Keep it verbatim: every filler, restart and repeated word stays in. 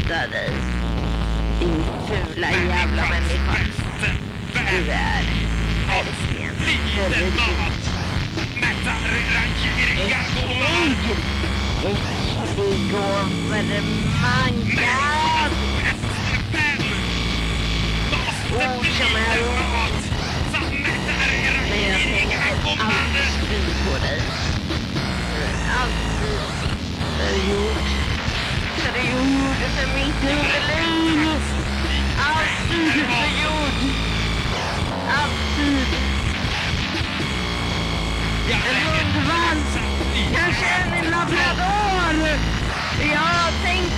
döda dig. Din fula jävla människa. Du är verkligen förryggad. Äcklig och förmangad. Ord som är ord. Men jag tänker alltid på dig. Alltid förgjord. Så du gjorde för mitt underliv. Alltid förgjord. Alltid. En hundvals. Kanske en labrador. Jag tänkte